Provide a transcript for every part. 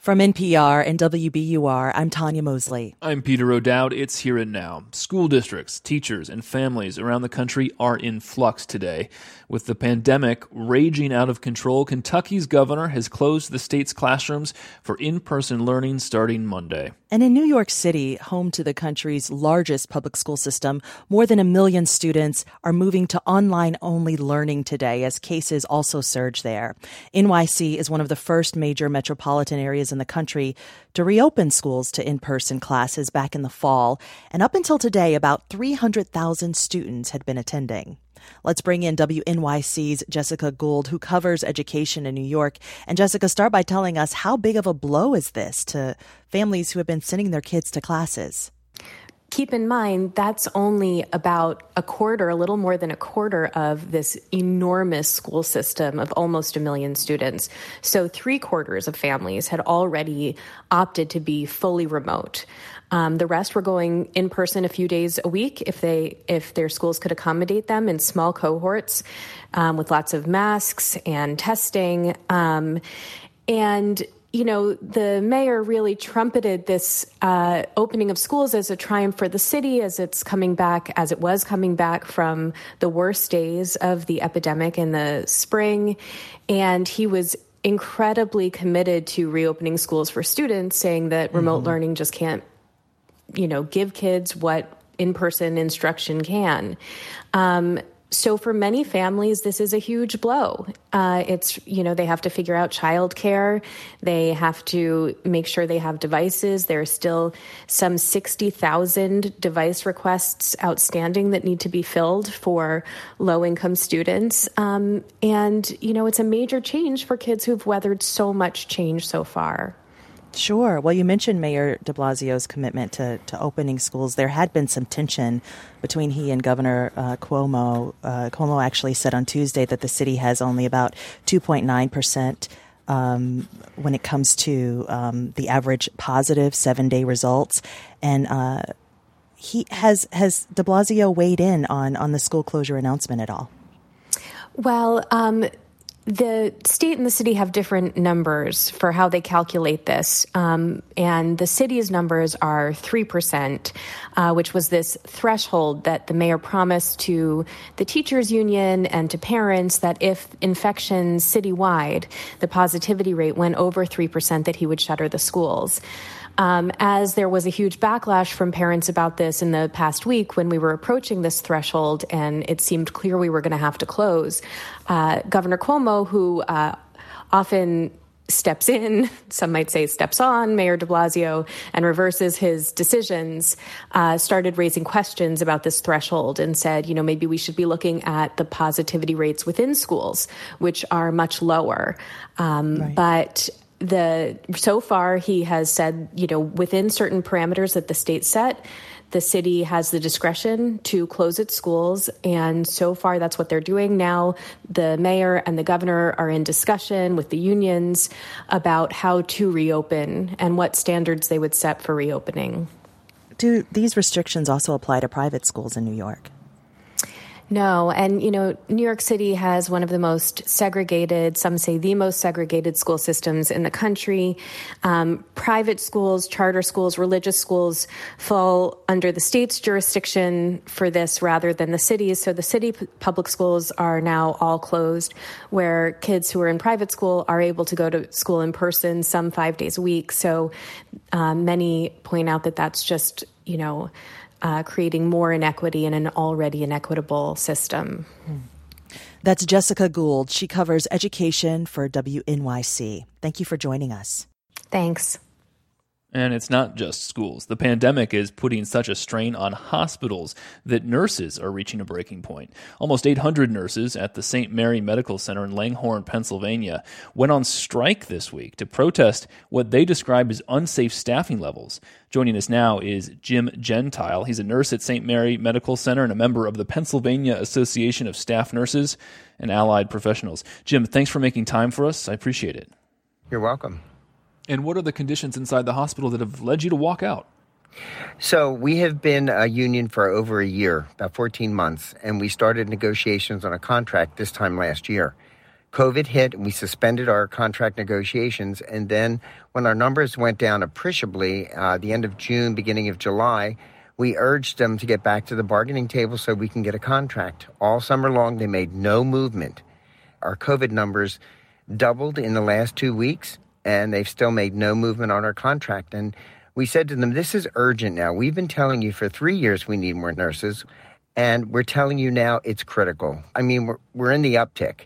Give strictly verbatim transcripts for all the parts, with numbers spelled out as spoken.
From N P R and W B U R, I'm Tanya Mosley. I'm Peter O'Dowd. It's Here and Now. School districts, teachers, and families around the country are in flux today. With the pandemic raging out of control, Kentucky's governor has closed the state's classrooms for in-person learning starting Monday. And in New York City, home to the country's largest public school system, more than a million students are moving to online-only learning today as cases also surge there. N Y C is one of the first major metropolitan areas in the country to reopen schools to in-person classes back in the fall. And up until today, about three hundred thousand students had been attending. Let's bring in W N Y C's Jessica Gould, who covers education in New York. And Jessica, start by telling us, how big of a blow is this to families who have been sending their kids to classes? Keep in mind, that's only about a quarter, a little more than a quarter of this enormous school system of almost a million students. So three quarters of families had already opted to be fully remote. Um, the rest were going in person a few days a week if they if their schools could accommodate them in small cohorts um, with lots of masks and testing. Um, and You know, the mayor really trumpeted this uh, opening of schools as a triumph for the city, as it's coming back, as it was coming back from the worst days of the epidemic in the spring. And he was incredibly committed to reopening schools for students, saying that remote mm-hmm. learning just can't, you know, give kids what in-person instruction can. Um, So for many families, this is a huge blow. Uh, it's, you know, they have to figure out childcare. They have to make sure they have devices. There are still some sixty thousand device requests outstanding that need to be filled for low-income students. Um, and, you know, it's a major change for kids who've weathered so much change so far. Sure. Well, you mentioned Mayor de Blasio's commitment to, to opening schools. There had been some tension between he and Governor uh, Cuomo. Uh, Cuomo actually said on Tuesday that the city has only about two point nine percent um, when it comes to um, the average positive seven-day results. And uh, he has has de Blasio weighed in on, on the school closure announcement at all? Well, um the state and the city have different numbers for how they calculate this. Um, and the city's numbers are three percent, uh, which was this threshold that the mayor promised to the teachers union and to parents that if infections citywide, the positivity rate went over three percent, that he would shutter the schools. Um, as there was a huge backlash from parents about this in the past week when we were approaching this threshold and it seemed clear we were going to have to close, uh, Governor Cuomo, who uh, often steps in, some might say steps on, Mayor de Blasio, and reverses his decisions, uh, started raising questions about this threshold and said, you know, maybe we should be looking at the positivity rates within schools, which are much lower. Um, right. But The so far, he has said, you know, within certain parameters that the state set, the city has the discretion to close its schools. And so far, that's what they're doing. Now, the mayor and the governor are in discussion with the unions about how to reopen and what standards they would set for reopening. Do these restrictions also apply to private schools in New York? No. And, you know, New York City has one of the most segregated, some say the most segregated school systems in the country. Um, private schools, charter schools, religious schools fall under the state's jurisdiction for this rather than the city's. So the city p- public schools are now all closed, where kids who are in private school are able to go to school in person some five days a week. So um, many point out that that's just, you know, Uh, creating more inequity in an already inequitable system. That's Jessica Gould. She covers education for W N Y C. Thank you for joining us. Thanks. And it's not just schools. The pandemic is putting such a strain on hospitals that nurses are reaching a breaking point. Almost eight hundred nurses at the Saint Mary Medical Center in Langhorne, Pennsylvania, went on strike this week to protest what they describe as unsafe staffing levels. Joining us now is Jim Gentile. He's a nurse at Saint Mary Medical Center and a member of the Pennsylvania Association of Staff Nurses and Allied Professionals. Jim, thanks for making time for us. I appreciate it. You're welcome. And what are the conditions inside the hospital that have led you to walk out? So we have been a union for over a year, about fourteen months, and we started negotiations on a contract this time last year. COVID hit, and we suspended our contract negotiations. And then when our numbers went down appreciably, uh, the end of June, beginning of July, we urged them to get back to the bargaining table so we can get a contract. All summer long, they made no movement. Our COVID numbers doubled in the last two weeks, and they've still made no movement on our contract. And we said to them, this is urgent now. We've been telling you for three years we need more nurses, and we're telling you now it's critical. I mean, we're, we're in the uptick,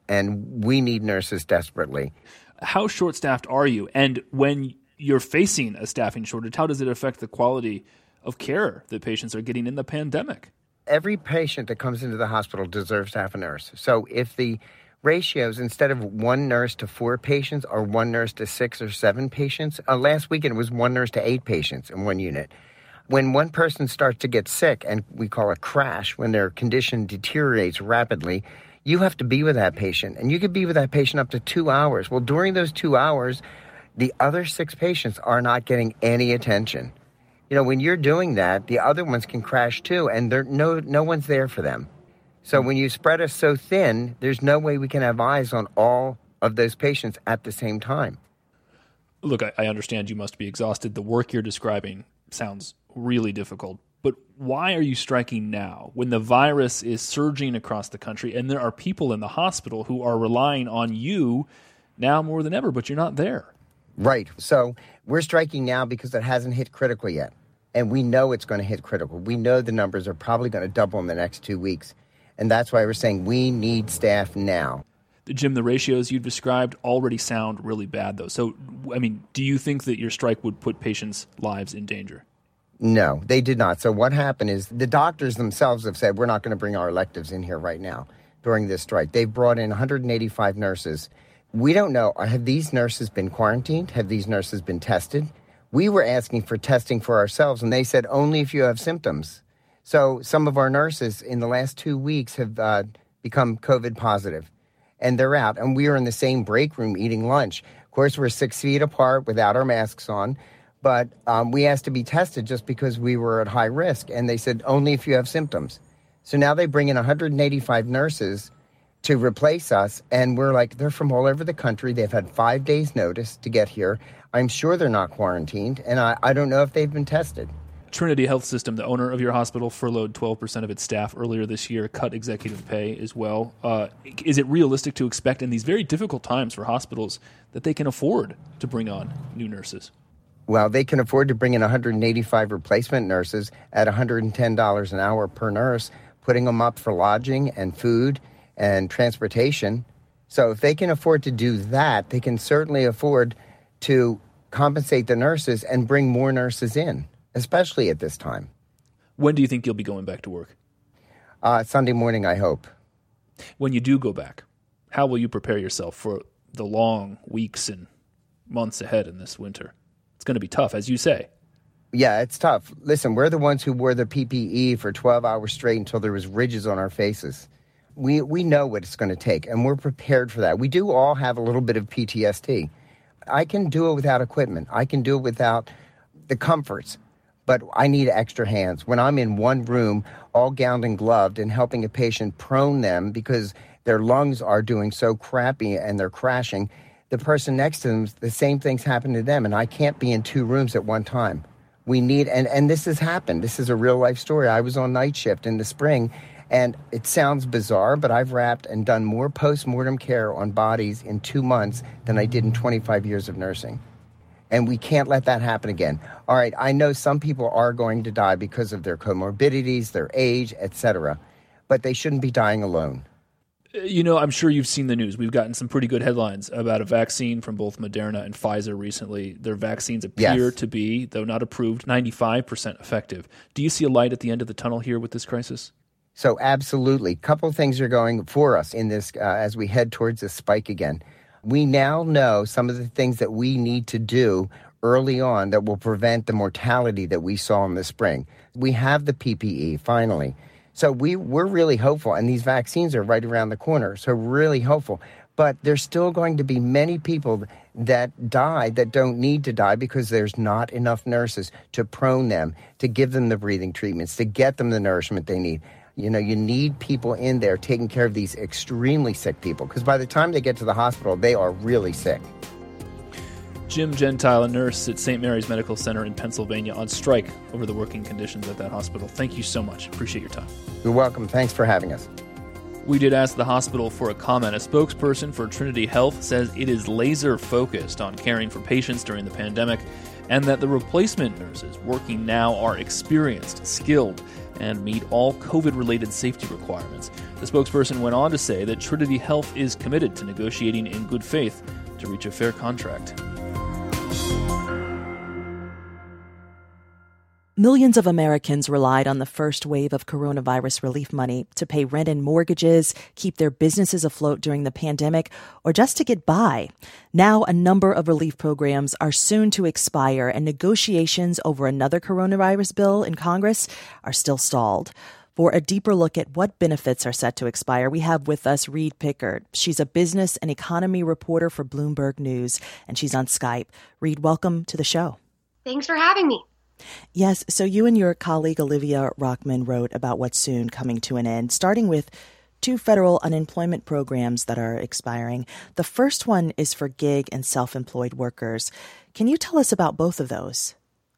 and we need nurses desperately. How short-staffed are you? And when you're facing a staffing shortage, how does it affect the quality of care that patients are getting in the pandemic? Every patient that comes into the hospital deserves to have a nurse. So if the ratios, instead of one nurse to four patients or one nurse to six or seven patients, uh, last weekend it was one nurse to eight patients in one unit. When one person starts to get sick, and we call it crash, when their condition deteriorates rapidly, you have to be with that patient. And you could be with that patient up to two hours. Well, during those two hours, the other six patients are not getting any attention. You know, when you're doing that, the other ones can crash too, and there no no one's there for them. So when you spread us so thin, there's no way we can have eyes on all of those patients at the same time. Look, I, I understand you must be exhausted. The work you're describing sounds really difficult. But why are you striking now when the virus is surging across the country and there are people in the hospital who are relying on you now more than ever, but you're not there? Right. So we're striking now because it hasn't hit critical yet. And we know it's going to hit critical. We know the numbers are probably going to double in the next two weeks. And that's why we're saying we need staff now. Jim, the ratios you described already sound really bad, though. So, I mean, do you think that your strike would put patients' lives in danger? No, they did not. So what happened is the doctors themselves have said, we're not going to bring our electives in here right now during this strike. They've brought in one hundred eighty-five nurses. We don't know, have these nurses been quarantined? Have these nurses been tested? We were asking for testing for ourselves, and they said only if you have symptoms. So some of our nurses in the last two weeks have uh, become COVID positive, and they're out. And we are in the same break room eating lunch. Of course, we're six feet apart without our masks on, but um, we asked to be tested just because we were at high risk, and they said only if you have symptoms. So now they bring in one hundred eighty-five nurses to replace us, and we're like, they're from all over the country. They've had five days' notice to get here. I'm sure they're not quarantined, and I, I don't know if they've been tested. Trinity Health System, the owner of your hospital, furloughed twelve percent of its staff earlier this year, cut executive pay as well. Uh, is it realistic to expect in these very difficult times for hospitals that they can afford to bring on new nurses? Well, they can afford to bring in one hundred eighty-five replacement nurses at one hundred ten dollars an hour per nurse, putting them up for lodging and food and transportation. So if they can afford to do that, they can certainly afford to compensate the nurses and bring more nurses in, especially at this time. When do you think you'll be going back to work? Uh, Sunday morning, I hope. When you do go back, how will you prepare yourself for the long weeks and months ahead in this winter? It's going to be tough, as you say. Yeah, it's tough. Listen, we're the ones who wore the P P E for twelve hours straight until there was ridges on our faces. We we know what it's going to take, and we're prepared for that. We do all have a little bit of P T S D. I can do it without equipment. I can do it without the comforts, but I need extra hands. When I'm in one room, all gowned and gloved, and helping a patient prone them because their lungs are doing so crappy and they're crashing, the person next to them, the same things happen to them, and I can't be in two rooms at one time. We need, and, and this has happened. This is a real-life story. I was on night shift in the spring, and it sounds bizarre, but I've wrapped and done more post-mortem care on bodies in two months than I did in twenty-five years of nursing. And we can't let that happen again. All right, I know some people are going to die because of their comorbidities, their age, et cetera, but they shouldn't be dying alone. You know, I'm sure you've seen the news. We've gotten some pretty good headlines about a vaccine from both Moderna and Pfizer recently. Their vaccines appear yes. to be, though not approved, ninety-five percent effective. Do you see a light at the end of the tunnel here with this crisis? So absolutely. A couple things are going for us in this uh, as we head towards this spike again. We now know some of the things that we need to do early on that will prevent the mortality that we saw in the spring. We have the P P E, finally. So we, we're really hopeful, and these vaccines are right around the corner, so really hopeful. But there's still going to be many people that die that don't need to die because there's not enough nurses to prone them, to give them the breathing treatments, to get them the nourishment they need. You know, you need people in there taking care of these extremely sick people, because by the time they get to the hospital, they are really sick. Jim Gentile, a nurse at Saint Mary's Medical Center in Pennsylvania, on strike over the working conditions at that hospital. Thank you so much. Appreciate your time. You're welcome. Thanks for having us. We did ask the hospital for a comment. A spokesperson for Trinity Health says it is laser-focused on caring for patients during the pandemic, and that the replacement nurses working now are experienced, skilled, and meet all COVID-related safety requirements. The spokesperson went on to say that Trinity Health is committed to negotiating in good faith to reach a fair contract. Millions of Americans relied on the first wave of coronavirus relief money to pay rent and mortgages, keep their businesses afloat during the pandemic, or just to get by. Now, a number of relief programs are soon to expire, and negotiations over another coronavirus bill in Congress are still stalled. For a deeper look at what benefits are set to expire, we have with us Reed Pickard. She's a business and economy reporter for Bloomberg News, and she's on Skype. Reed, welcome to the show. Thanks for having me. Yes, so you and your colleague Olivia Rockman wrote about what's soon coming to an end, starting with two federal unemployment programs that are expiring. The first one is for gig and self-employed workers. Can you tell us about both of those?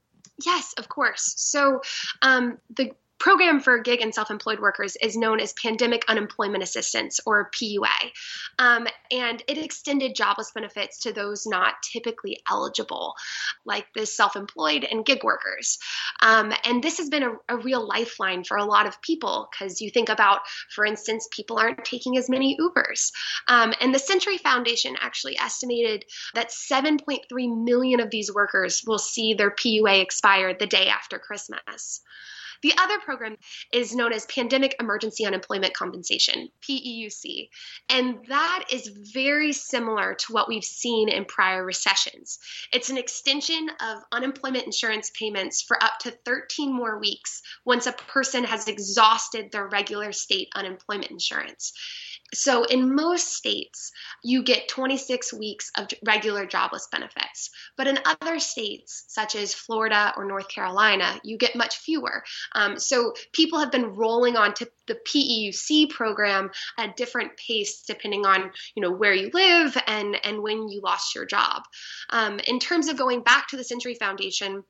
Yes, of course. So um, the program for gig and self-employed workers is known as Pandemic Unemployment Assistance, or P U A, um, and it extended jobless benefits to those not typically eligible, like the self-employed and gig workers. Um, and this has been a, a real lifeline for a lot of people, because you think about, for instance, people aren't taking as many Ubers. Um, and the Century Foundation actually estimated that seven point three million of these workers will see their P U A expire the day after Christmas. The other program is known as Pandemic Emergency Unemployment Compensation, P E U C, and that is very similar to what we've seen in prior recessions. It's an extension of unemployment insurance payments for up to thirteen more weeks once a person has exhausted their regular state unemployment insurance. So in most states, you get twenty-six weeks of regular jobless benefits. But in other states, such as Florida or North Carolina, you get much fewer. Um, so people have been rolling on to the P E U C program at a different pace depending on, you know, where you live and, and when you lost your job. Um, in terms of going back to the Century Foundation,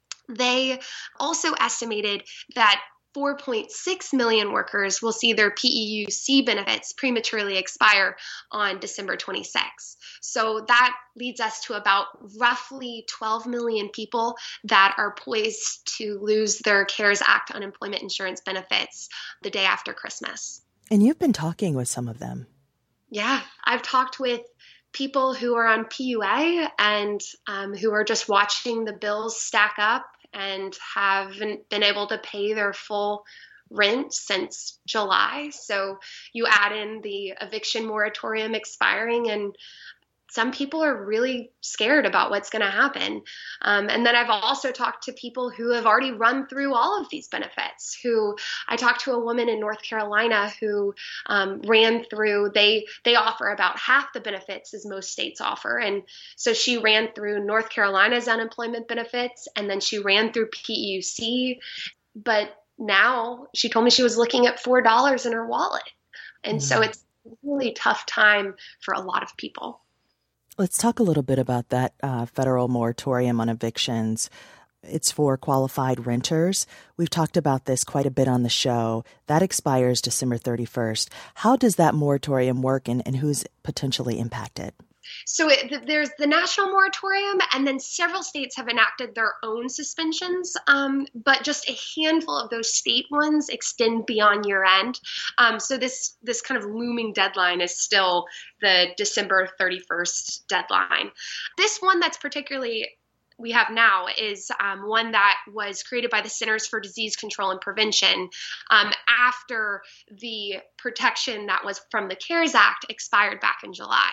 they also estimated that four point six million workers will see their P E U C benefits prematurely expire on December twenty-sixth. So that leads us to about roughly twelve million people that are poised to lose their CARES Act unemployment insurance benefits the day after Christmas. And you've been talking with some of them. Yeah, I've talked with people who are on P U A and um, who are just watching the bills stack up and haven't been able to pay their full rent since July. So you add in the eviction moratorium expiring, and some people are really scared about what's going to happen. Um, and then I've also talked to people who have already run through all of these benefits. Who I talked to a woman in North Carolina who um, ran through, they they offer about half the benefits as most states offer. And so she ran through North Carolina's unemployment benefits, and then she ran through P E U C. But now she told me she was looking at four dollars in her wallet. And mm-hmm. so it's a really tough time for a lot of people. Let's talk a little bit about that uh, federal moratorium on evictions. It's for qualified renters. We've talked about this quite a bit on the show. That expires December thirty-first. How does that moratorium work, and, and who's potentially impacted? So it, there's the national moratorium, and then several states have enacted their own suspensions, um, but just a handful of those state ones extend beyond year end. Um, so this this kind of looming deadline is still the December thirty-first deadline. This one that's particularly we have now is um, one that was created by the Centers for Disease Control and Prevention um, after the protection that was from the CARES Act expired back in July.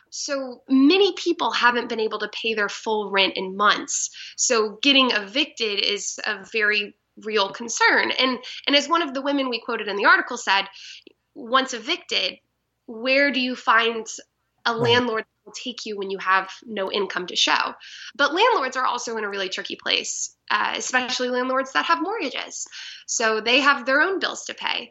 So many people haven't been able to pay their full rent in months. So getting evicted is a very real concern. And, and as one of the women we quoted in the article said, once evicted, where do you find a right. landlord that will take you when you have no income to show? But landlords are also in a really tricky place, uh, especially landlords that have mortgages. So they have their own bills to pay.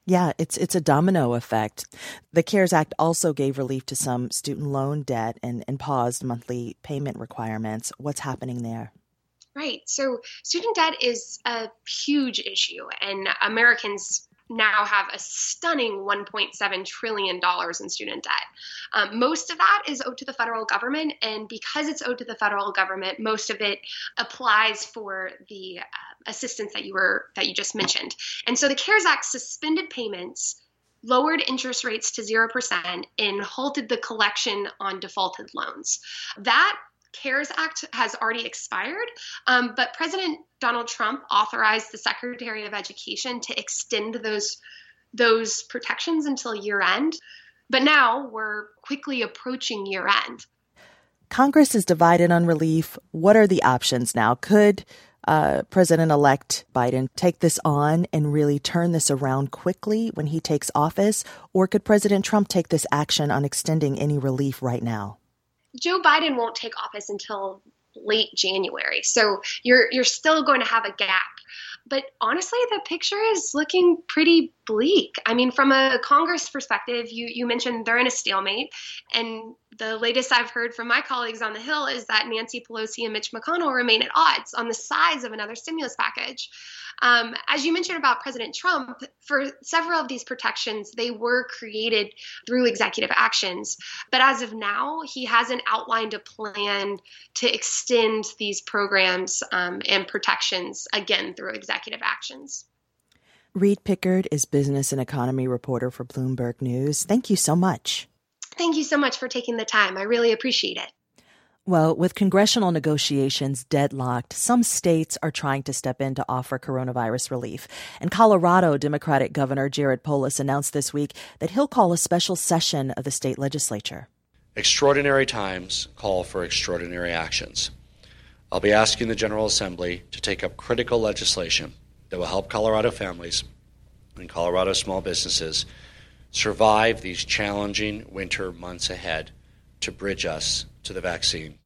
Yeah, it's it's a domino effect. The CARES Act also gave relief to some student loan debt and, and paused monthly payment requirements. What's happening there? Right. So student debt is a huge issue, and Americans now have a stunning one point seven trillion dollars in student debt. Um, most of that is owed to the federal government, and because it's owed to the federal government, most of it applies for the uh, assistance that you were that you just mentioned. And so the CARES Act suspended payments, lowered interest rates to zero percent, and halted the collection on defaulted loans. That CARES Act has already expired, um, but President Donald Trump authorized the Secretary of Education to extend those those protections until year end. But now we're quickly approaching year end. Congress is divided on relief. What are the options now? Could uh, President-elect Biden take this on and really turn this around quickly when he takes office? Or could President Trump take this action on extending any relief right now? Joe Biden won't take office until late January, so you're you're still going to have a gap. But honestly, the picture is looking pretty bleak. I mean, from a Congress perspective, you, you mentioned they're in a stalemate. And the latest I've heard from my colleagues on the Hill is that Nancy Pelosi and Mitch McConnell remain at odds on the size of another stimulus package. Um, as you mentioned about President Trump, for several of these protections, they were created through executive actions. But as of now, he hasn't outlined a plan to extend these programs um, and protections, again, through executive actions. Reed Pickard is business and economy reporter for Bloomberg News. Thank you so much. Thank you so much for taking the time. I really appreciate it. Well, with congressional negotiations deadlocked, some states are trying to step in to offer coronavirus relief. And Colorado Democratic Governor Jared Polis announced this week that he'll call a special session of the state legislature. Extraordinary times call for extraordinary actions. I'll be asking the General Assembly to take up critical legislation that will help Colorado families and Colorado small businesses survive these challenging winter months ahead to bridge us to the vaccine.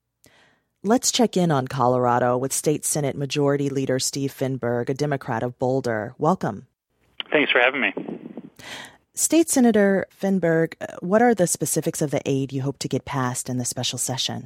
Let's check in on Colorado with State Senate Majority Leader Steve Finberg, a Democrat of Boulder. Welcome. Thanks for having me. State Senator Finberg, what are the specifics of the aid you hope to get passed in the special session?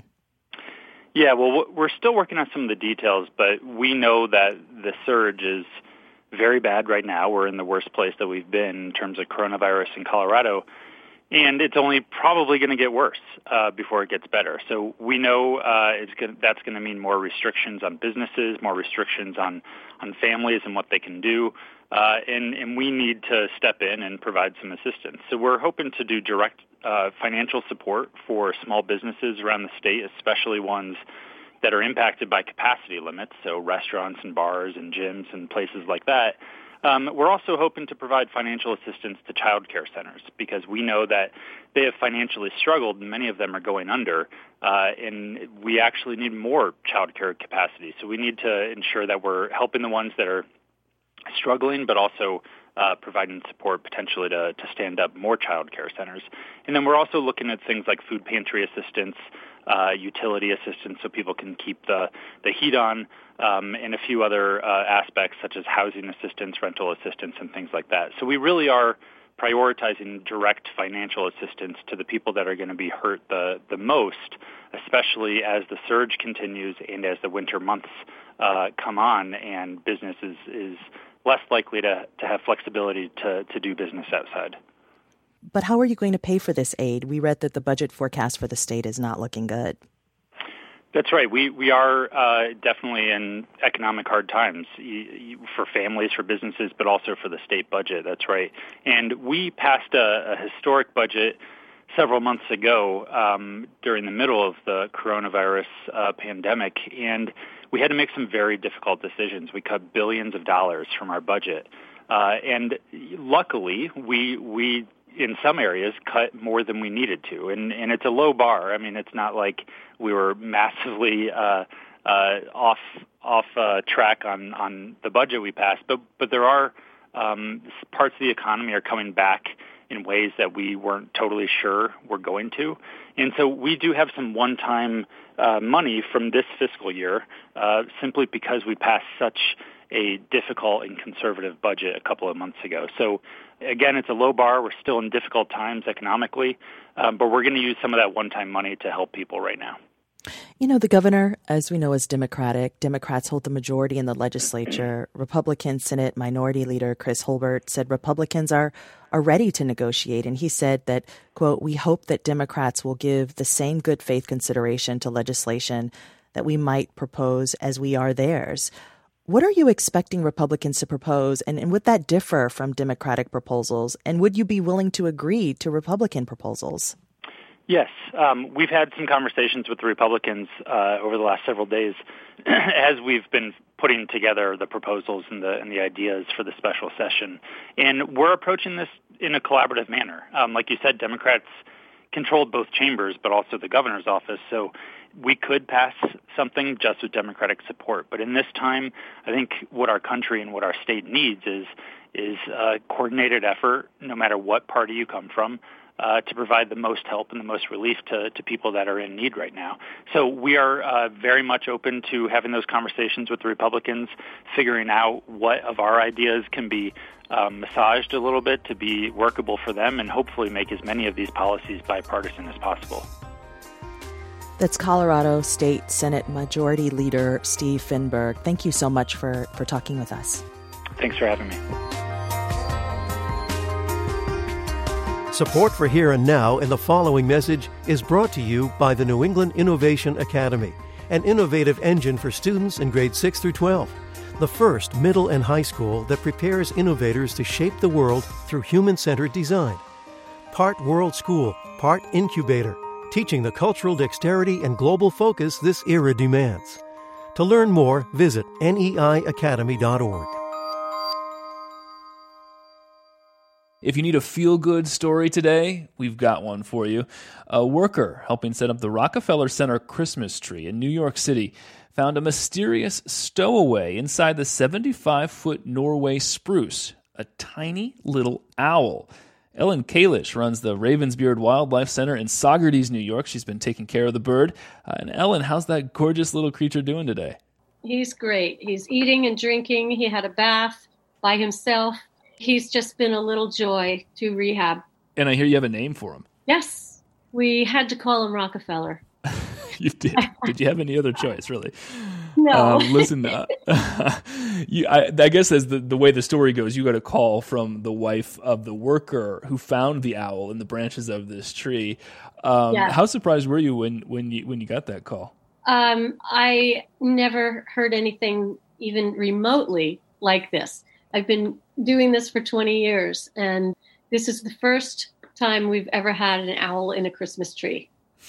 Yeah, well, we're still working on some of the details, but we know that the surge is very bad right now. We're in the worst place that we've been in terms of coronavirus in Colorado. And it's only probably going to get worse uh, before it gets better. So we know uh, it's gonna, that's going to mean more restrictions on businesses, more restrictions on, on families and what they can do. Uh, and, and we need to step in and provide some assistance. So we're hoping to do direct uh, financial support for small businesses around the state, especially ones that are impacted by capacity limits, so restaurants and bars and gyms and places like that. Um, we're also hoping to provide financial assistance to child care centers because we know that they have financially struggled and many of them are going under, uh, and we actually need more child care capacity. So we need to ensure that we're helping the ones that are struggling, but also uh, providing support potentially to, to stand up more child care centers. And then we're also looking at things like food pantry assistance, uh, utility assistance so people can keep the, the heat on, um, and a few other uh, aspects such as housing assistance, rental assistance, and things like that. So we really are prioritizing direct financial assistance to the people that are going to be hurt the, the most, especially as the surge continues and as the winter months uh, come on and business is, is less likely to, to have flexibility to, to do business outside. But how are you going to pay for this aid? We read that the budget forecast for the state is not looking good. That's right. We we are uh, definitely in economic hard times for families, for businesses, but also for the state budget. That's right. And we passed a, a historic budget several months ago um, during the middle of the coronavirus uh, pandemic, and we had to make some very difficult decisions. We cut billions of dollars from our budget, uh, and luckily, we we in some areas cut more than we needed to, and and it's a low bar. I mean, it's not like we were massively uh, uh, off off uh, track on, on the budget we passed, but but there are um, parts of the economy are coming back in ways that we weren't totally sure were going to, and so we do have some one-time uh, money from this fiscal year, uh, simply because we passed such a difficult and conservative budget a couple of months ago. So again, it's a low bar. We're still in difficult times economically, um, but we're going to use some of that one-time money to help people right now. You know, the governor, as we know, is Democratic. Democrats hold the majority in the legislature. Republican Senate Minority Leader Chris Holbert said Republicans are, are ready to negotiate. And he said that, quote, "We hope that Democrats will give the same good faith consideration to legislation that we might propose as we are theirs." What are you expecting Republicans to propose? And, and would that differ from Democratic proposals? And would you be willing to agree to Republican proposals? Yes, um, we've had some conversations with the Republicans uh, over the last several days as we've been putting together the proposals and the and the ideas for the special session. And we're approaching this in a collaborative manner. Um, like you said, Democrats controlled both chambers, but also the governor's office. So we could pass something just with Democratic support. But in this time, I think what our country and what our state needs is is a coordinated effort, no matter what party you come from, Uh, to provide the most help and the most relief to, to people that are in need right now. So we are uh, very much open to having those conversations with the Republicans, figuring out what of our ideas can be um, massaged a little bit to be workable for them, and hopefully make as many of these policies bipartisan as possible. That's Colorado State Senate Majority Leader Steve Finberg. Thank you so much for, for talking with us. Thanks for having me. Support for Here and Now and the following message is brought to you by the New England Innovation Academy, an innovative engine for students in grades six through twelve, the first middle and high school that prepares innovators to shape the world through human-centered design. Part World School, part incubator, teaching the cultural dexterity and global focus this era demands. To learn more, visit N E I academy dot org. If you need a feel-good story today, we've got one for you. A worker helping set up the Rockefeller Center Christmas tree in New York City found a mysterious stowaway inside the seventy-five foot Norway spruce, a tiny little owl. Ellen Kalish runs the Ravensbeard Wildlife Center in Saugerties, New York. She's been taking care of the bird. Uh, and Ellen, how's that gorgeous little creature doing today? He's great. He's eating and drinking. He had a bath by himself. He's just been a little joy to rehab. And I hear you have a name for him. Yes. We had to call him Rockefeller. You did. Did you have any other choice, really? No. Um, listen, uh, you, I, I guess as the, the way the story goes, you got a call from the wife of the worker who found the owl in the branches of this tree. Um, yeah. How surprised were you when, when you when you got that call? Um, I never heard anything even remotely like this. I've been doing this for twenty years, and this is the first time we've ever had an owl in a Christmas tree.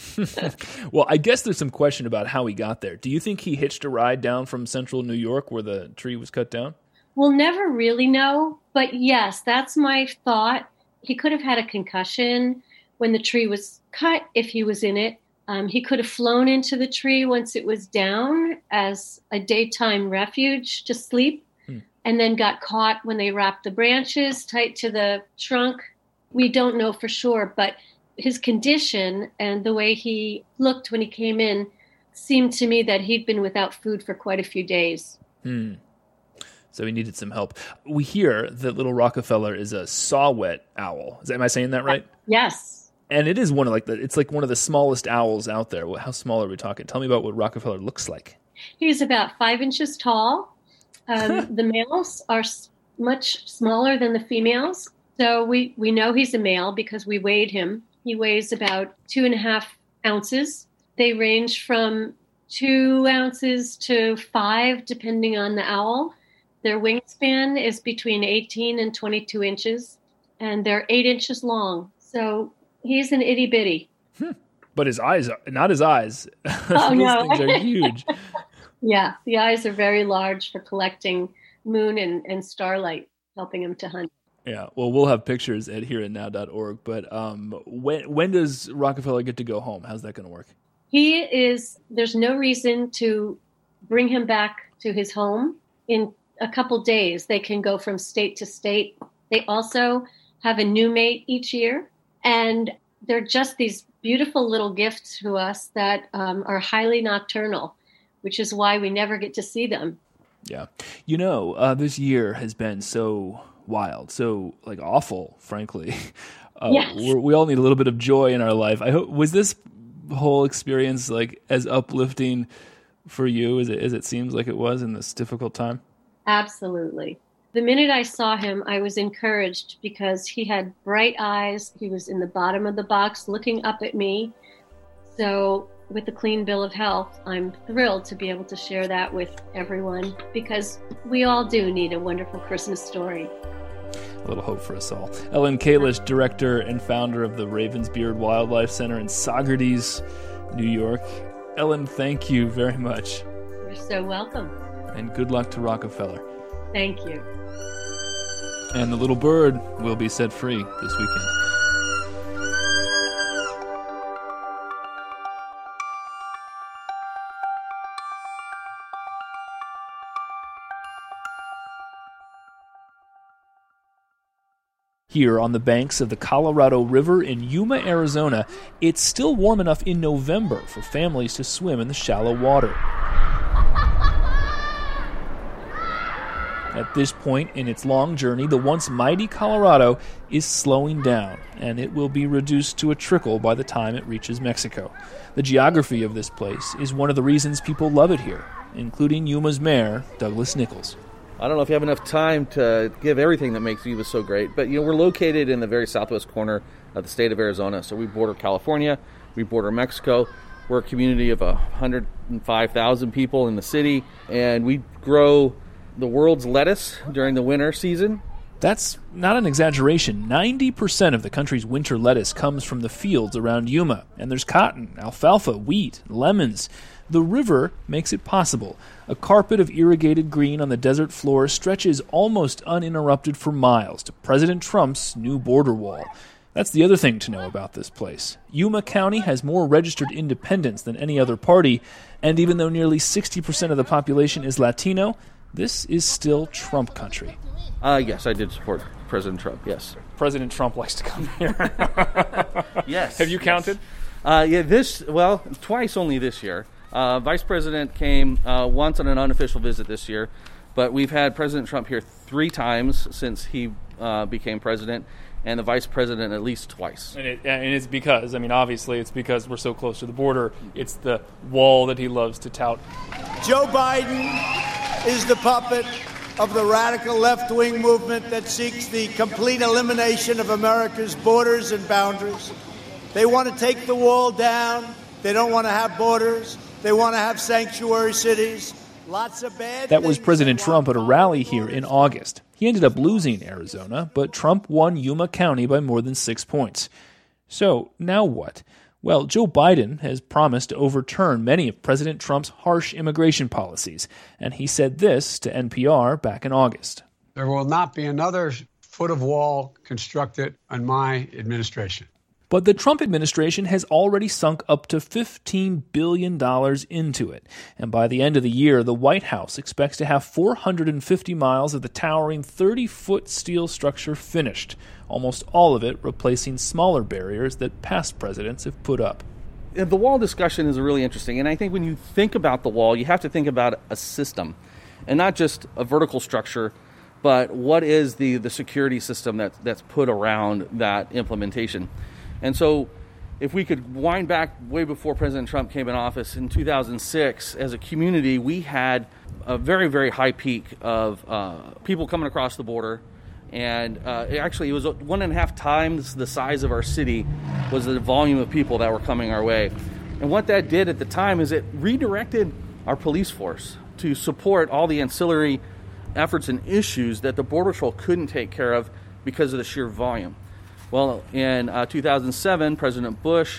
Well, I guess there's some question about how he got there. Do you think he hitched a ride down from central New York where the tree was cut down? We'll never really know, but yes, that's my thought. He could have had a concussion when the tree was cut if he was in it. Um, he could have flown into the tree once it was down as a daytime refuge to sleep. And then got caught when they wrapped the branches tight to the trunk. We don't know for sure, but his condition and the way he looked when he came in seemed to me that he'd been without food for quite a few days. Hmm. So he needed some help. We hear that little Rockefeller is a saw-whet owl. Is that, am I saying that right? Yes. And it is one of like the, it's like one of the smallest owls out there. How small are we talking? Tell me about what Rockefeller looks like. He's about five inches tall. Um, the males are s- much smaller than the females. So we, we know he's a male because we weighed him. He weighs about two and a half ounces. They range from two ounces to five, depending on the owl. Their wingspan is between eighteen and twenty-two inches, and they're eight inches long. So he's an itty bitty. Hmm. But his eyes, are, not his eyes. Oh, Those no. things are huge. Yeah, the eyes are very large for collecting moon and, and starlight, helping him to hunt. Yeah, well, we'll have pictures at here and now dot org. But um, when when does Rockefeller get to go home? How's that going to work? He is, there's no reason to bring him back to his home. In a couple days, they can go from state to state. They also have a new mate each year. And they're just these beautiful little gifts to us that um, are highly nocturnal, which is why we never get to see them. Yeah. You know, uh, this year has been so wild, so like awful, frankly. Uh, yes. we're, we all need a little bit of joy in our life. I hope, was this whole experience like as uplifting for you as it, as it seems like it was in this difficult time? Absolutely. The minute I saw him, I was encouraged because he had bright eyes. He was in the bottom of the box looking up at me. So with the clean bill of health, I'm thrilled to be able to share that with everyone because we all do need a wonderful Christmas story. A little hope for us all. Ellen Kalish, director and founder of the Ravensbeard Wildlife Center in Saugerties, New York. Ellen, thank you very much. You're so welcome. And good luck to Rockefeller. Thank you. And the little bird will be set free this weekend. Here on the banks of the Colorado River in Yuma, Arizona, it's still warm enough in November for families to swim in the shallow water. At this point in its long journey, the once mighty Colorado is slowing down, and it will be reduced to a trickle by the time it reaches Mexico. The geography of this place is one of the reasons people love it here, including Yuma's mayor, Douglas Nichols. I don't know if you have enough time to give everything that makes Yuma so great, but you know we're located in the very southwest corner of the state of Arizona, so we border California, we border Mexico. We're a community of one hundred five thousand people in the city, and we grow the world's lettuce during the winter season. That's not an exaggeration. ninety percent of the country's winter lettuce comes from the fields around Yuma, and there's cotton, alfalfa, wheat, lemons. The river makes it possible. A carpet of irrigated green on the desert floor stretches almost uninterrupted for miles to President Trump's new border wall. That's the other thing to know about this place. Yuma County has more registered independents than any other party, and even though nearly sixty percent of the population is Latino, this is still Trump country. Uh, yes, I did support President Trump, yes. President Trump likes to come here. Yes. Have you counted? Yes. Uh, yeah, this, well, twice only this year. Uh, Vice President came uh, once on an unofficial visit this year, but we've had President Trump here three times since he uh, became president, and the Vice President at least twice. And, it, and it's because, I mean, obviously it's because we're so close to the border. It's the wall that he loves to tout. Joe Biden is the puppet of the radical left-wing movement that seeks the complete elimination of America's borders and boundaries. They want to take the wall down. They don't want to have borders. They want to have sanctuary cities. Lots of bad That was President Trump at a rally here in August. He ended up losing Arizona, but Trump won Yuma County by more than six points. So now what? Well, Joe Biden has promised to overturn many of President Trump's harsh immigration policies, and he said this to N P R back in August. There will not be another foot of wall constructed on my administration. But the Trump administration has already sunk up to fifteen billion dollars into it. And by the end of the year, the White House expects to have four hundred fifty miles of the towering thirty-foot steel structure finished, almost all of it replacing smaller barriers that past presidents have put up. The wall discussion is really interesting, and I think when you think about the wall, you have to think about a system, and not just a vertical structure, but what is the, the security system that, that's put around that implementation. And so if we could wind back way before President Trump came in office in two thousand six, as a community, we had a very, very high peak of uh, people coming across the border. And uh, it actually, it was one and a half times the size of our city was the volume of people that were coming our way. And what that did at the time is it redirected our police force to support all the ancillary efforts and issues that the Border Patrol couldn't take care of because of the sheer volume. Well, in uh, two thousand seven, President Bush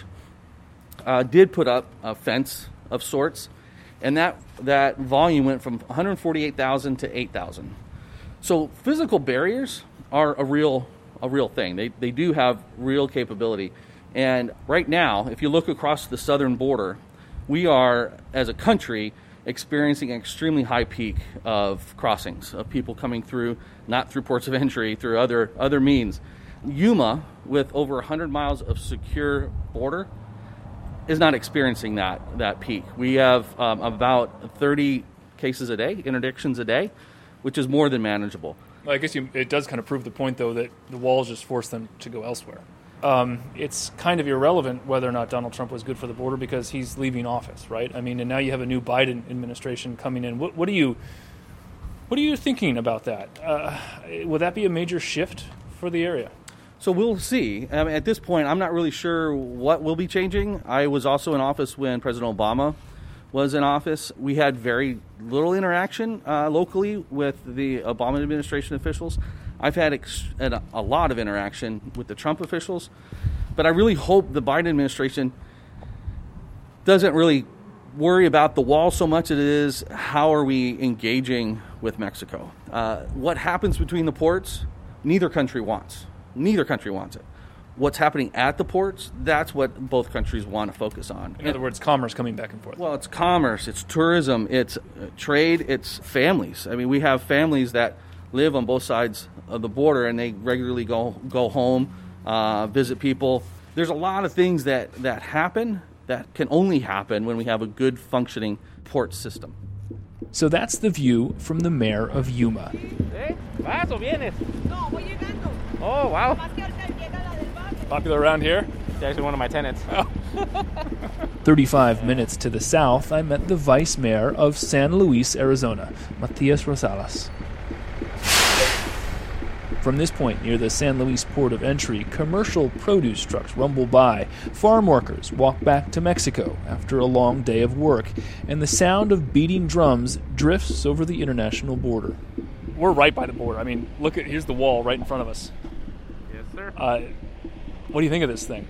uh, did put up a fence of sorts, and that, that volume went from one hundred forty-eight thousand to eight thousand. So physical barriers are a real a real thing. They they do have real capability. And right now, if you look across the southern border, we are, as a country, experiencing an extremely high peak of crossings, of people coming through, not through ports of entry, through other other means. Yuma, with over one hundred miles of secure border, is not experiencing that that peak. We have um, about thirty cases a day, interdictions a day, which is more than manageable. Well, I guess you, it does kind of prove the point, though, that the walls just forced them to go elsewhere. Um, it's kind of irrelevant whether or not Donald Trump was good for the border because he's leaving office, right? I mean, and now you have a new Biden administration coming in. What, what are you, what are you thinking about that? Uh, will that be a major shift for the area? So we'll see. I mean, at this point, I'm not really sure what will be changing. I was also in office when President Obama was in office. We had very little interaction uh, locally with the Obama administration officials. I've had, ex- had a lot of interaction with the Trump officials, but I really hope the Biden administration doesn't really worry about the wall so much as it is how are we engaging with Mexico. Uh, what happens between the ports, neither country wants. Neither country wants it. What's happening at the ports, that's what both countries want to focus on. In other words, commerce coming back and forth. Well, it's commerce, it's tourism, it's trade, it's families. I mean, we have families that live on both sides of the border, and they regularly go go home, uh, visit people. There's a lot of things that, that happen that can only happen when we have a good functioning port system. So that's the view from the mayor of Yuma. Oh, wow. Popular around here? It's actually one of my tenants. Oh. thirty-five minutes to the south, I met the vice mayor of San Luis, Arizona, Matias Rosales. From this point near the San Luis port of entry, commercial produce trucks rumble by. Farm workers walk back to Mexico after a long day of work, and the sound of beating drums drifts over the international border. We're right by the border. I mean, look at here's the wall right in front of us. Yes, sir. Uh, what do you think of this thing?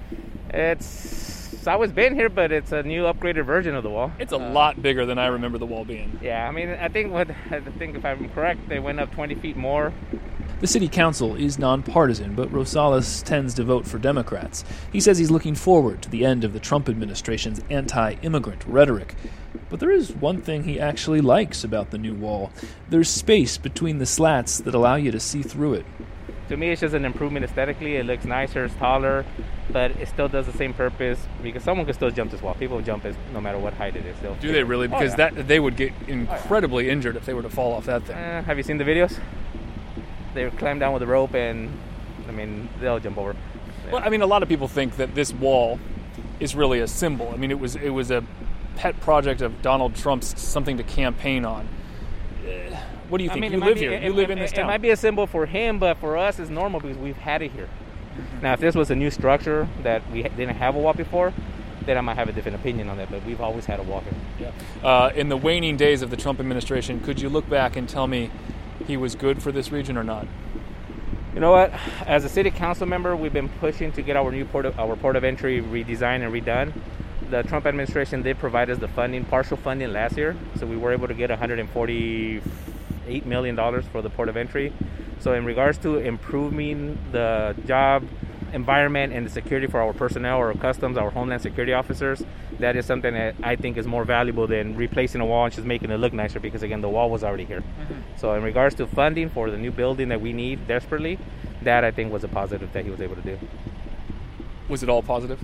It's, it's always been here, but it's a new upgraded version of the wall. It's a uh, lot bigger than I remember the wall being. Yeah, I mean, I think what I think if I'm correct, they went up twenty feet more. The city council is nonpartisan, but Rosales tends to vote for Democrats. He says he's looking forward to the end of the Trump administration's anti-immigrant rhetoric. But there is one thing he actually likes about the new wall. There's space between the slats that allow you to see through it. To me, it's just an improvement aesthetically. It looks nicer, it's taller, but it still does the same purpose because someone can still jump this wall. People jump it no matter what height it is. They'll Do they really? Because oh, yeah. that they would get incredibly oh, yeah. injured if they were to fall off that thing. Uh, have you seen the videos? They climb down with a rope and, I mean, they'll jump over. Yeah. Well, I mean, a lot of people think that this wall is really a symbol. I mean, it was it was a pet project of Donald Trump's, something to campaign on. Uh, what do you think? I mean, you live be, here. It, you live it, in this it, town. It might be a symbol for him, but for us, it's normal because we've had it here. Mm-hmm. Now, if this was a new structure that we didn't have a wall before, then I might have a different opinion on that, but we've always had a wall here. Yeah. Uh, in the waning days of the Trump administration, could you look back and tell me he was good for this region or not? You know what? As a city council member, we've been pushing to get our new port of, our port of entry redesigned and redone. The Trump administration did provide us the funding, partial funding last year, so we were able to get one hundred forty-eight million dollars for the port of entry. So in regards to improving the job environment and the security for our personnel, our customs, our homeland security officers, that is something that I think is more valuable than replacing a wall and just making it look nicer because, again, the wall was already here. Mm-hmm. So in regards to funding for the new building that we need desperately, that I think was a positive that he was able to do. Was it all positive?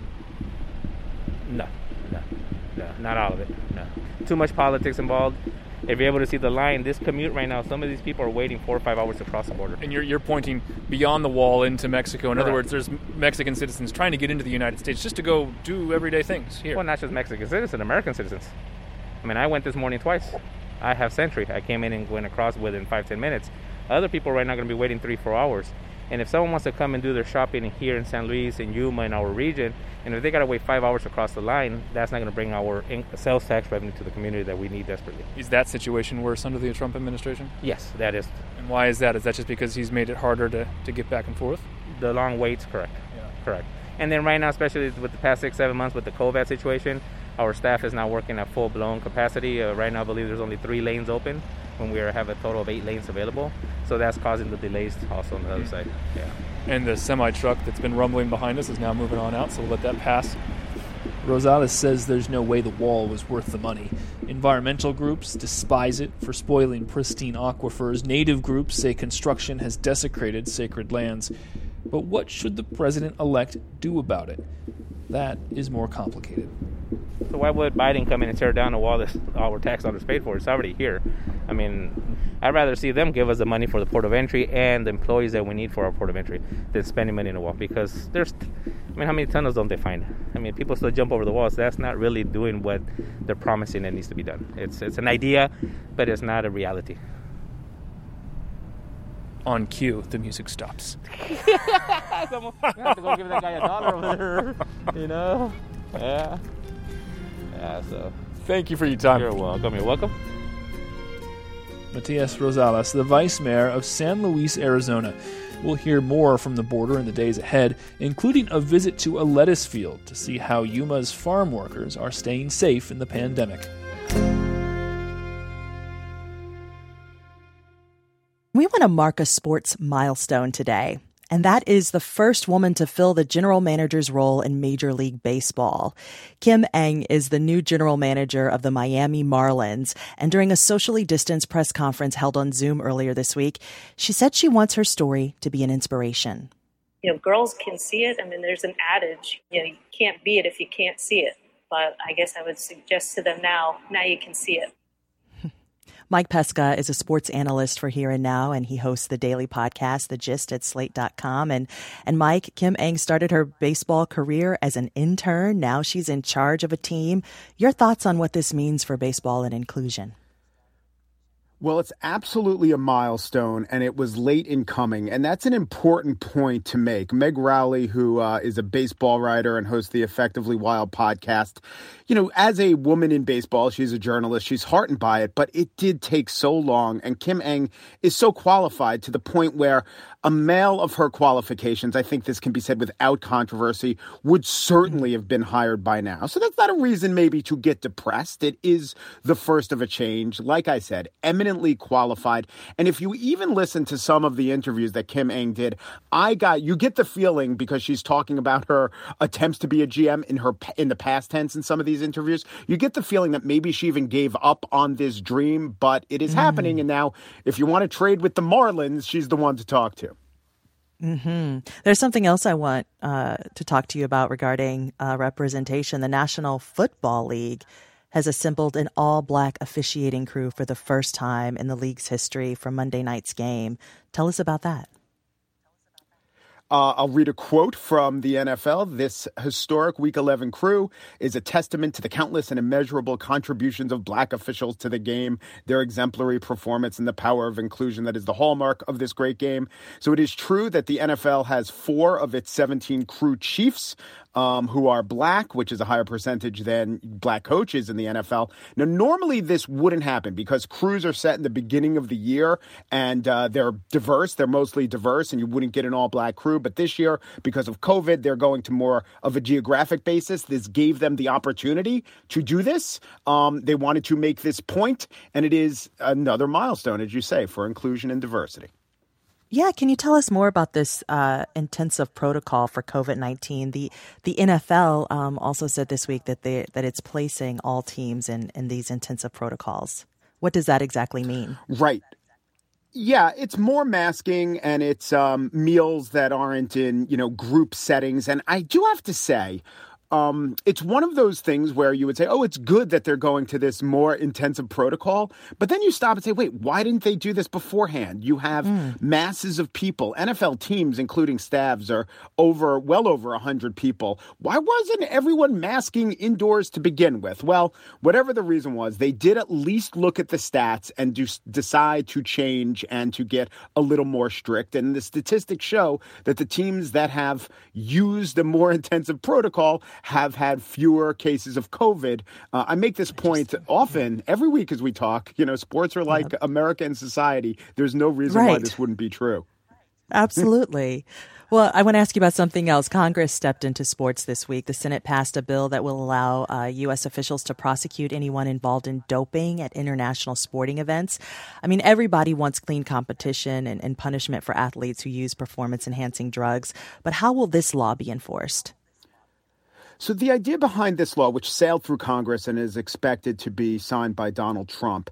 No, no, no, not all of it, no. Too much politics involved. If you're able to see the line, this commute right now, some of these people are waiting four or five hours to cross the border. And you're you're pointing beyond the wall into Mexico. In Correct. other words, there's Mexican citizens trying to get into the United States just to go do everyday things here. Well, not just Mexican citizens, American citizens. I mean, I went this morning twice. I have Sentry. I came in and went across within five, ten minutes. Other people right now are going to be waiting three, four hours. And if someone wants to come and do their shopping here in San Luis, in Yuma, in our region, and if they got to wait five hours across the line, that's not going to bring our sales tax revenue to the community that we need desperately. Is that situation worse under the Trump administration? Yes, that is. And why is that? Is that just because he's made it harder to, to get back and forth? The long waits, correct. Yeah. Correct. And then right now, especially with the past six, seven months with the COVID situation, our staff is now working at full-blown capacity. Uh, right now, I believe there's only three lanes open when we have a total of eight lanes available. So that's causing the delays also on the other side. Yeah. And the semi-truck that's been rumbling behind us is now moving on out, so we'll let that pass. Rosales says there's no way the wall was worth the money. Environmental groups despise it for spoiling pristine aquifers. Native groups say construction has desecrated sacred lands. But what should the president-elect do about it? That is more complicated. So why would Biden come in and tear down a wall that our tax dollars paid for? It's already here. I mean, I'd rather see them give us the money for the port of entry and the employees that we need for our port of entry than spending money in a wall. Because there's, I mean, how many tunnels don't they find? I mean, people still jump over the walls. That's not really doing what they're promising that needs to be done. It's it's an idea, but it's not a reality. On cue, the music stops. Someone, we have to go give that guy a dollar over there. You know? Yeah. Yeah, so. Thank you for your time. You're welcome. You're welcome. Matias Rosales, the vice mayor of San Luis, Arizona. We'll hear more from the border in the days ahead, including a visit to a lettuce field to see how Yuma's farm workers are staying safe in the pandemic. We want to mark a sports milestone today, and that is the first woman to fill the general manager's role in Major League Baseball. Kim Ng is the new general manager of the Miami Marlins, and during a socially distanced press conference held on Zoom earlier this week, she said she wants her story to be an inspiration. You know, girls can see it. I mean, there's an adage, you know, you can't be it if you can't see it. But I guess I would suggest to them now, now you can see it. Mike Pesca is a sports analyst for Here and Now, and he hosts the daily podcast, The Gist, at slate dot com. And, and Mike, Kim Ng started her baseball career as an intern. Now she's in charge of a team. Your thoughts on what this means for baseball and inclusion? Well, it's absolutely a milestone, and it was late in coming, and that's an important point to make. Meg Rowley, who uh, is a baseball writer and hosts the Effectively Wild podcast, you know, as a woman in baseball, she's a journalist, she's heartened by it, but it did take so long, and Kim Ng is so qualified to the point where a male of her qualifications, I think this can be said without controversy, would certainly have been hired by now. So that's not a reason maybe to get depressed. It is the first of a change. Like I said, eminently qualified. And if you even listen to some of the interviews that Kim Ng did, I got, you get the feeling, because she's talking about her attempts to be a G M in her in the past tense in some of these interviews, you get the feeling that maybe she even gave up on this dream, but it is mm. happening. And now if you want to trade with the Marlins, she's the one to talk to. Mm-hmm. There's something else I want uh, to talk to you about regarding uh, representation. The National Football League has assembled an all-black officiating crew for the first time in the league's history for Monday night's game. Tell us about that. Uh, I'll read a quote from the N F L. This historic Week eleven crew is a testament to the countless and immeasurable contributions of black officials to the game, their exemplary performance, and the power of inclusion that is the hallmark of this great game. So it is true that the N F L has four of its seventeen crew chiefs Um, who are black, which is a higher percentage than black coaches in the N F L. Now, normally this wouldn't happen because crews are set in the beginning of the year and uh, they're diverse. They're mostly diverse and you wouldn't get an all-black crew. But this year, because of COVID, they're going to more of a geographic basis. This gave them the opportunity to do this. Um, they wanted to make this point, and it is another milestone, as you say, for inclusion and diversity. Yeah, can you tell us more about this uh, intensive protocol for COVID nineteen? The the N F L um, also said this week that they that it's placing all teams in, in these intensive protocols. What does that exactly mean? Right. Yeah, it's more masking and it's um, meals that aren't in, you know, group settings. And I do have to say, Um, it's one of those things where you would say, oh, it's good that they're going to this more intensive protocol. But then you stop and say, wait, why didn't they do this beforehand? You have mm. masses of people. N F L teams, including staffs, are over well over one hundred people. Why wasn't everyone masking indoors to begin with? Well, whatever the reason was, they did at least look at the stats and do, decide to change and to get a little more strict. And the statistics show that the teams that have used a more intensive protocol have had fewer cases of COVID. Uh, I make this point often, every week as we talk. You know, sports are like yep. America and society. There's no reason right. why this wouldn't be true. Absolutely. Well, I want to ask you about something else. Congress stepped into sports this week. The Senate passed a bill that will allow uh, U S officials to prosecute anyone involved in doping at international sporting events. I mean, everybody wants clean competition and, and punishment for athletes who use performance-enhancing drugs. But how will this law be enforced? So the idea behind this law, which sailed through Congress and is expected to be signed by Donald Trump,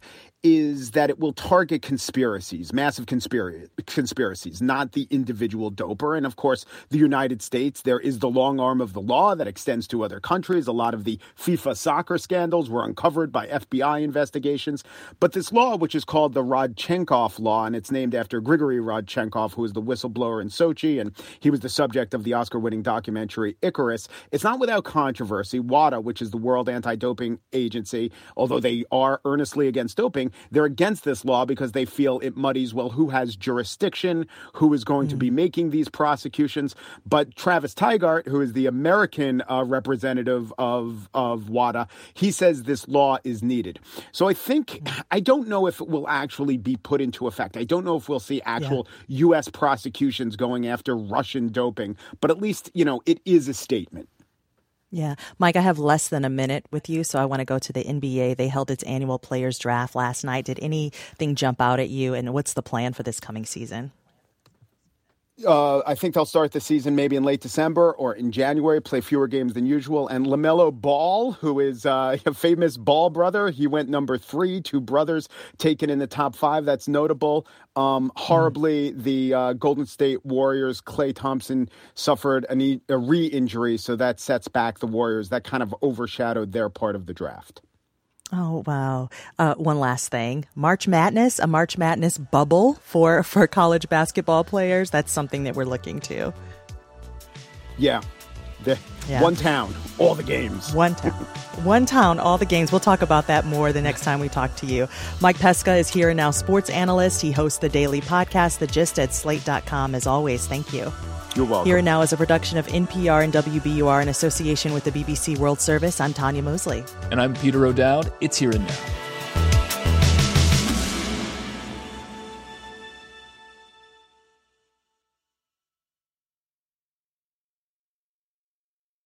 is that it will target conspiracies, massive conspiracy, conspiracies, not the individual doper. And of course, the United States, there is the long arm of the law that extends to other countries. A lot of the FIFA soccer scandals were uncovered by F B I investigations. But this law, which is called the Rodchenkov Law, and it's named after Grigory Rodchenkov, who was the whistleblower in Sochi, and he was the subject of the Oscar-winning documentary Icarus. It's not without controversy. WADA, which is the World Anti-Doping Agency, although they are earnestly against doping, they're against this law because they feel it muddies, well, who has jurisdiction, who is going mm. to be making these prosecutions. But Travis Tygart, who is the American uh, representative of, of WADA, he says this law is needed. So I think, I don't know if it will actually be put into effect. I don't know if we'll see actual yeah. U S prosecutions going after Russian doping, but at least, you know, it is a statement. Yeah. Mike, I have less than a minute with you, so I want to go to the N B A. They held its annual players draft last night. Did anything jump out at you, and what's the plan for this coming season? Uh, I think they'll start the season maybe in late December or in January, play fewer games than usual. And LaMelo Ball, who is uh, a famous Ball brother, he went number three, two brothers taken in the top five. That's notable. Um, horribly, the uh, Golden State Warriors, Klay Thompson, suffered an e- a re-injury, so that sets back the Warriors. That kind of overshadowed their part of the draft. Oh, wow. Uh, one last thing. March Madness, a March Madness bubble for, for college basketball players. That's something that we're looking to. Yeah. The, yeah. One town, all the games. One town. One town, all the games. We'll talk about that more the next time we talk to you. Mike Pesca is here and now sports analyst. He hosts the daily podcast, The Gist, at slate dot com. As always, thank you. You're welcome. Here and Now is a production of N P R and W B U R in association with the B B C World Service. I'm Tanya Mosley. And I'm Peter O'Dowd. It's Here and Now.